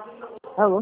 Alô?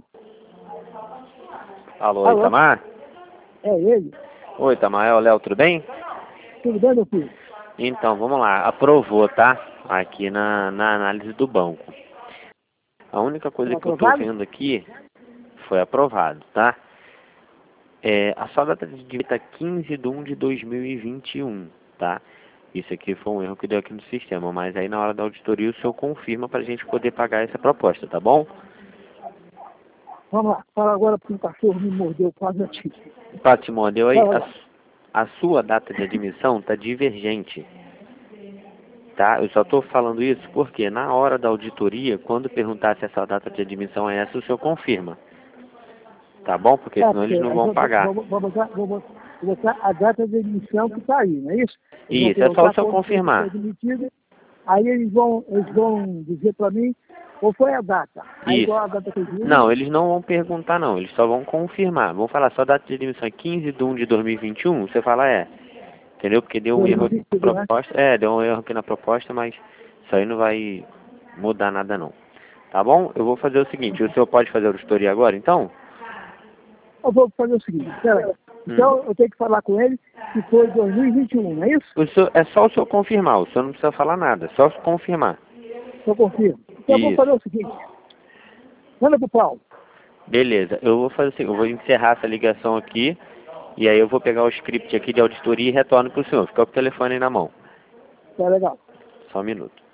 Alô, Alô? Itamar? É ele? Oi, Itamar, é o Léo, tudo bem? Tudo bem, meu filho? Então, vamos lá, aprovou, tá? Aqui na análise do banco. A única coisa Foi que eu tô aprovado? vendo aqui foi aprovado, tá? A sua data de dívida tá 15/1/2021, tá? Isso aqui foi um erro que deu aqui no sistema, mas aí na hora da auditoria o senhor confirma pra gente poder pagar essa proposta, tá bom? Vamos lá. Fala agora porque o cachorro me mordeu quase aqui. Patrimônio, aí Fala lá. a sua data de admissão tá divergente, tá? Eu só estou falando isso porque na hora da auditoria, quando perguntar se essa data de admissão é essa, o senhor confirma, tá bom? Porque É, senão porque eles não vão pagar. vou botar a data de admissão que está aí, não é isso? Eles vão Isso, é só o perguntar senhor quando foi confirmar. admitido, aí eles vão dizer para mim qual foi a data. Aí Isso. igual a data que eu digo, Não, eles não vão perguntar não, eles só vão confirmar. Vão falar, sua data de admissão é 15/1/2021, você fala entendeu? Porque deu um erro aqui na 2022, né? proposta, deu um erro aqui na proposta, mas isso aí não vai mudar nada não. Tá bom? Eu vou fazer o seguinte, o senhor pode fazer a auditoria agora, então? Eu vou fazer o seguinte, peraí. Então eu tenho que falar com ele que foi 2021, não é isso? É só o senhor confirmar, o senhor não precisa falar nada, só confirmar. Eu confirmo. Então eu vou fazer Isso. o seguinte. Manda pro Paulo. Beleza, eu vou fazer assim, eu vou encerrar essa ligação aqui, e aí eu vou pegar o script aqui de auditoria e retorno pro senhor. Fica com o telefone aí na mão. Tá legal. Só um minuto.